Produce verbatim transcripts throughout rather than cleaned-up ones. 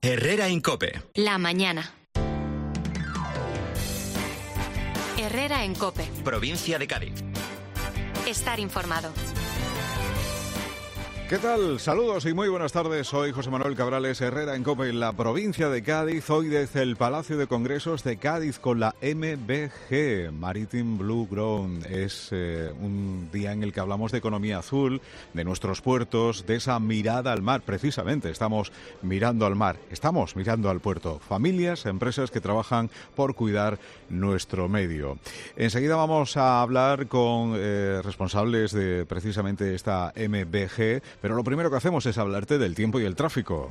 Herrera en COPE. La mañana. Herrera en COPE. Provincia de Cádiz. Estar informado. ¿Qué tal? Saludos y muy buenas tardes. Soy José Manuel Cabrales, Herrera en COPE, en la provincia de Cádiz. Hoy desde el Palacio de Congresos de Cádiz con la M B G, Maritime Blue Ground. Es eh, un día en el que hablamos de economía azul, de nuestros puertos, de esa mirada al mar. Precisamente estamos mirando al mar, estamos mirando al puerto. Familias, empresas que trabajan por cuidar nuestro medio. Enseguida vamos a hablar con eh, responsables de precisamente esta M B G. Pero lo primero que hacemos es hablarte del tiempo y el tráfico.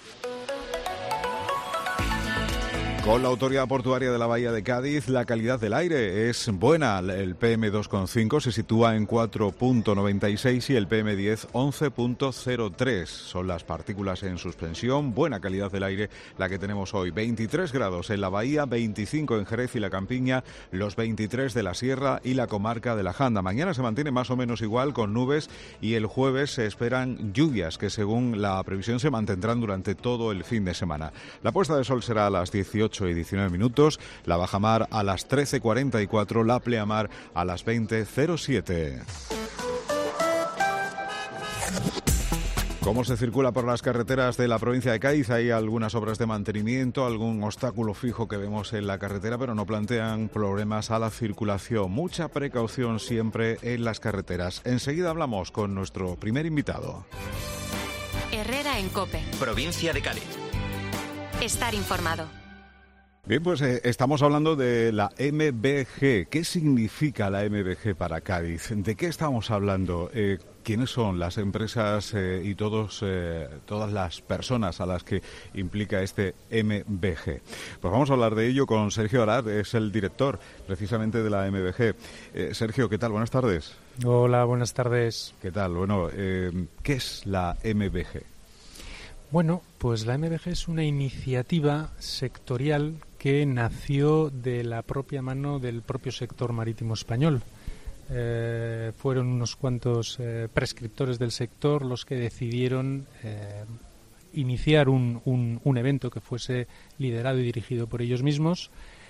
Con la Autoridad Portuaria de la Bahía de Cádiz, la calidad del aire es buena. El P M dos coma cinco se sitúa en cuatro punto noventa y seis y el P M diez once punto cero tres. Son las partículas en suspensión. Buena calidad del aire la que tenemos hoy. veintitrés grados en la Bahía, veinticinco en Jerez y la Campiña, los veintitrés de la Sierra y la comarca de la Janda. Mañana se mantiene más o menos igual con nubes y el jueves se esperan lluvias que según la previsión se mantendrán durante todo el fin de semana. La puesta de sol será a las dieciocho y diecinueve minutos, la bajamar a las trece cuarenta y cuatro, la pleamar a las veinte cero siete. ¿Cómo se circula por las carreteras de la provincia de Cádiz? Hay algunas obras de mantenimiento, algún obstáculo fijo que vemos en la carretera, pero no plantean problemas a la circulación. Mucha precaución siempre en las carreteras. Enseguida hablamos con nuestro primer invitado. Herrera en COPE. Provincia de Cádiz. Estar informado. Bien, pues eh, estamos hablando de la M B G. ¿Qué significa la M B G para Cádiz? ¿De qué estamos hablando? Eh, ¿Quiénes son las empresas eh, y todos, eh, todas las personas a las que implica este M B G? Pues vamos a hablar de ello con Sergio Arad, es el director precisamente de la M B G. Eh, Sergio, ¿qué tal? Buenas tardes. Hola, buenas tardes. ¿Qué tal? Bueno, eh, ¿qué es la M B G? Bueno, pues la M B G es una iniciativa sectorial que nació de la propia mano del propio sector marítimo español. Eh, fueron unos cuantos eh, prescriptores del sector los que decidieron eh, iniciar un, un, un evento que fuese liderado y dirigido por ellos mismos.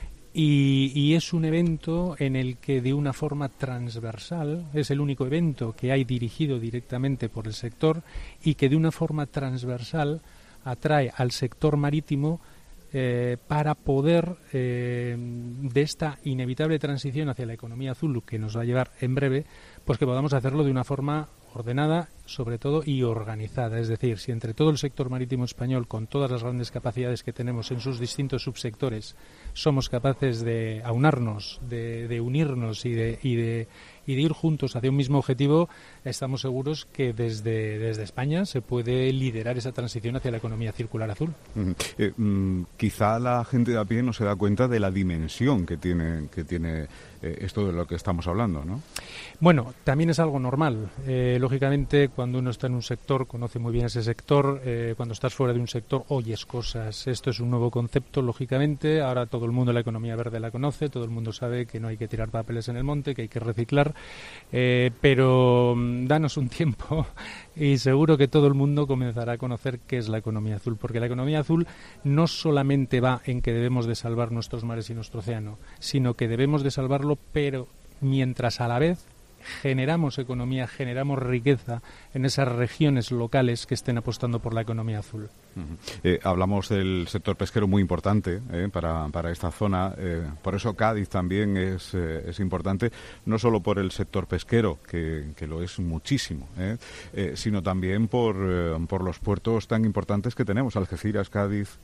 Y, y es un evento en el que de una forma transversal, es el único evento que hay dirigido directamente por el sector y que de una forma transversal atrae al sector marítimo eh, para poder, eh, de esta inevitable transición hacia la economía azul que nos va a llevar en breve, pues que podamos hacerlo de una forma ordenada, sobre todo, y organizada. Es decir, si entre todo el sector marítimo español, con todas las grandes capacidades que tenemos en sus distintos subsectores, somos capaces de aunarnos, de, de unirnos y de, y, de, y de ir juntos hacia un mismo objetivo, estamos seguros que desde, desde España se puede liderar esa transición hacia la economía circular azul. Mm, eh, mm, quizá la gente de a pie no se da cuenta de la dimensión que tiene, que tiene eh, esto de lo que estamos hablando, ¿no? Bueno, también es algo normal. Eh, lógicamente, cuando uno está en un sector, conoce muy bien ese sector. Eh, cuando estás fuera de un sector, oyes cosas. Esto es un nuevo concepto, lógicamente. Ahora todo el mundo la economía verde la conoce, todo el mundo sabe que no hay que tirar papeles en el monte, que hay que reciclar. Eh, pero danos un tiempo y seguro que todo el mundo comenzará a conocer qué es la economía azul. Porque la economía azul no solamente va en que debemos de salvar nuestros mares y nuestro océano, sino que debemos de salvarlo, pero mientras a la vez generamos economía, generamos riqueza en esas regiones locales que estén apostando por la economía azul. Uh-huh. Eh, hablamos del sector pesquero muy importante eh, para, para esta zona, eh, por eso Cádiz también es, eh, es importante, no solo por el sector pesquero, que, que lo es muchísimo, eh, eh, sino también por, eh, por los puertos tan importantes que tenemos, Algeciras, Cádiz.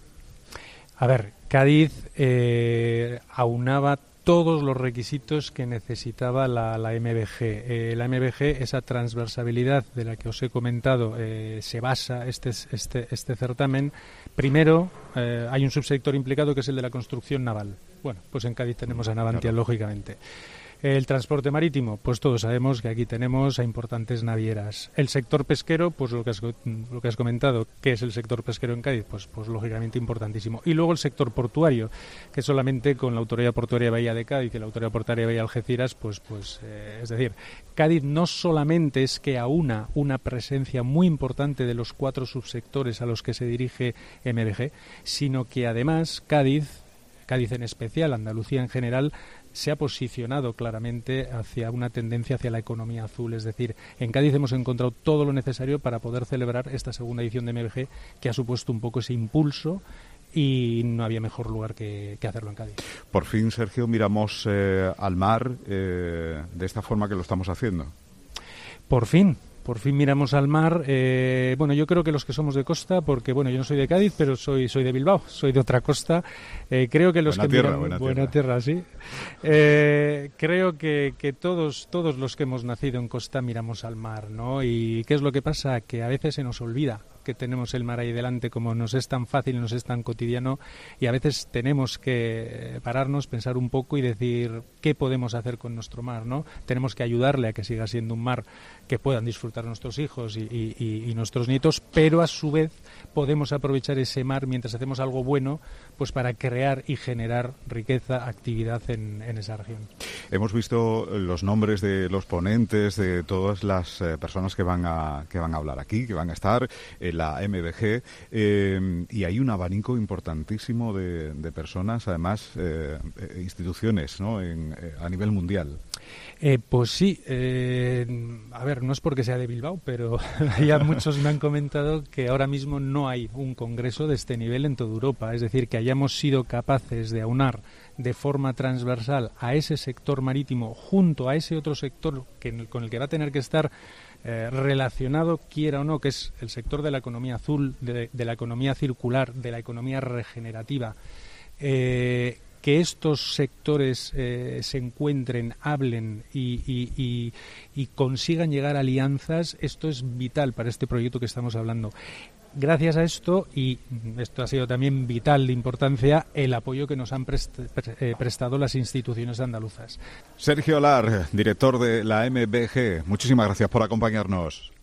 A ver, Cádiz eh, aunaba todos los requisitos que necesitaba la, la M B G. Eh, la M B G, esa transversalidad de la que os he comentado, eh, se basa este, este, este certamen. Primero, eh, hay un subsector implicado que es el de la construcción naval. Bueno, pues en Cádiz tenemos a Navantia, claro, lógicamente. El transporte marítimo, pues todos sabemos que aquí tenemos a importantes navieras. El sector pesquero, pues lo que has, lo que has comentado, ¿qué es el sector pesquero en Cádiz? Pues, pues lógicamente importantísimo. Y luego el sector portuario, que solamente con la Autoridad Portuaria de Bahía de Cádiz y la Autoridad Portuaria de Bahía de Algeciras, pues, pues eh, es decir, Cádiz no solamente es que aúna una presencia muy importante de los cuatro subsectores a los que se dirige M B G, sino que además Cádiz, Cádiz en especial, Andalucía en general, se ha posicionado claramente hacia una tendencia hacia la economía azul. Es decir, en Cádiz hemos encontrado todo lo necesario para poder celebrar esta segunda edición de M B G, que ha supuesto un poco ese impulso, y no había mejor lugar que, que hacerlo en Cádiz. Por fin, Sergio, miramos eh, al mar eh, de esta forma que lo estamos haciendo. Por fin. Por fin miramos al mar. Eh, bueno, yo creo que los que somos de costa, porque bueno, yo no soy de Cádiz, pero soy soy de Bilbao, soy de otra costa. Eh, creo que los buena que tierra, miran, buena, buena tierra. tierra, sí. Eh, creo que, que todos todos los que hemos nacido en costa miramos al mar, ¿no? Y ¿qué es lo que pasa? Que a veces se nos olvida que tenemos el mar ahí delante, como nos es tan fácil, nos es tan cotidiano, y a veces tenemos que pararnos, pensar un poco y decir qué podemos hacer con nuestro mar, ¿no? Tenemos que ayudarle a que siga siendo un mar que puedan disfrutar nuestros hijos y, y, y nuestros nietos, pero a su vez podemos aprovechar ese mar mientras hacemos algo bueno, pues para crear y generar riqueza, actividad en, en esa región. Hemos visto los nombres de los ponentes, de todas las eh, personas que van a que van a hablar aquí, que van a estar en la M B G, eh, y hay un abanico importantísimo de, de personas, además eh, instituciones, ¿no? En, eh, a nivel mundial. Eh, pues sí, eh, a ver, no es porque sea de Bilbao, pero ya muchos me han comentado que ahora mismo no hay un congreso de este nivel en toda Europa, es decir, que hayamos sido capaces de aunar de forma transversal a ese sector marítimo junto a ese otro sector que, con el que va a tener que estar eh, relacionado, quiera o no, que es el sector de la economía azul, de, de la economía circular, de la economía regenerativa. Eh, que estos sectores eh, se encuentren, hablen y, y, y, y consigan llegar a alianzas, esto es vital para este proyecto que estamos hablando. Gracias a esto, y esto ha sido también vital de importancia, el apoyo que nos han prest- pre- eh, prestado las instituciones andaluzas. Sergio Lar, director de la M B G, muchísimas gracias por acompañarnos.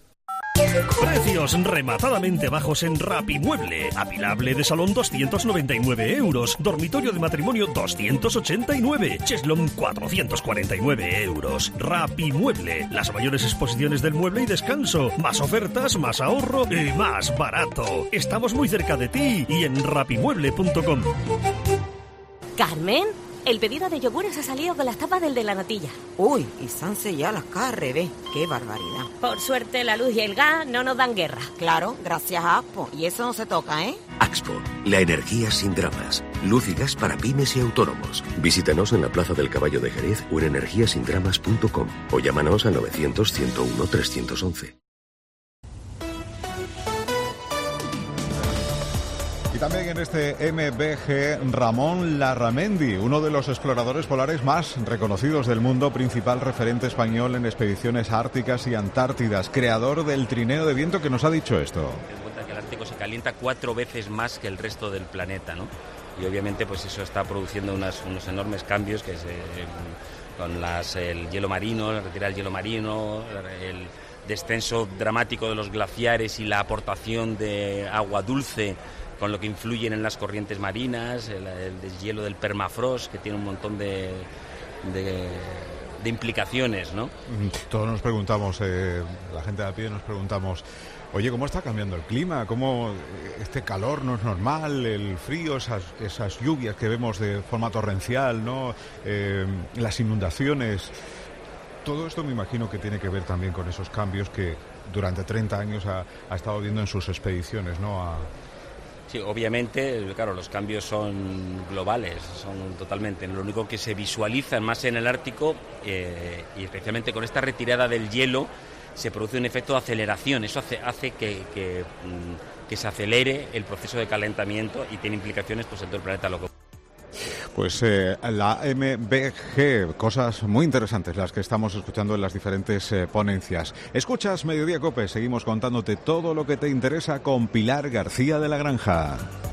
Precios rematadamente bajos en Rapimueble. Apilable de salón doscientos noventa y nueve euros. Dormitorio de matrimonio doscientos ochenta y nueve. Cheslón cuatrocientos cuarenta y nueve euros. Rapimueble. Las mayores exposiciones del mueble y descanso. Más ofertas, más ahorro y más barato. Estamos muy cerca de ti y en rapimueble punto com. ¿Carmen? El pedido de yogures ha salido con las tapas del de la natilla. Uy, y se han sellado las cajas al revés. ¡Qué barbaridad! Por suerte la luz y el gas no nos dan guerra. Claro, gracias a Axpo. Y eso no se toca, ¿eh? Axpo, la energía sin dramas. Luz y gas para pymes y autónomos. Visítanos en la Plaza del Caballo de Jerez o en energía sin dramas punto com o llámanos al novecientos, ciento uno, trescientos once. Y también en este M B G, Ramón Larramendi, uno de los exploradores polares más reconocidos del mundo, principal referente español en expediciones árticas y antártidas, creador del trineo de viento, que nos ha dicho esto. Ten en cuenta que el Ártico se calienta cuatro veces más que el resto del planeta, ¿no? Y obviamente pues eso está produciendo unas, unos enormes cambios que se, con las, el hielo marino, la retirada del hielo marino, el descenso dramático de los glaciares y la aportación de agua dulce, con lo que influyen en las corrientes marinas, el, el deshielo del permafrost, que tiene un montón de, de, de implicaciones, ¿no? Todos nos preguntamos, eh, la gente de a pie nos preguntamos, oye, ¿cómo está cambiando el clima? ¿Cómo este calor no es normal? El frío, esas, esas lluvias que vemos de forma torrencial, ¿no? Eh, las inundaciones. Todo esto me imagino que tiene que ver también con esos cambios que durante treinta años ha, ha estado viendo en sus expediciones, ¿no? A, Sí, obviamente, claro, los cambios son globales, son totalmente. Lo único que se visualizan más en el Ártico, eh, y especialmente con esta retirada del hielo, se produce un efecto de aceleración. Eso hace, hace que, que, que se acelere el proceso de calentamiento y tiene implicaciones pues, en todo el planeta loco. Pues eh, la M B G, cosas muy interesantes las que estamos escuchando en las diferentes eh, ponencias. Escuchas Mediodía Cope, seguimos contándote todo lo que te interesa con Pilar García de la Granja.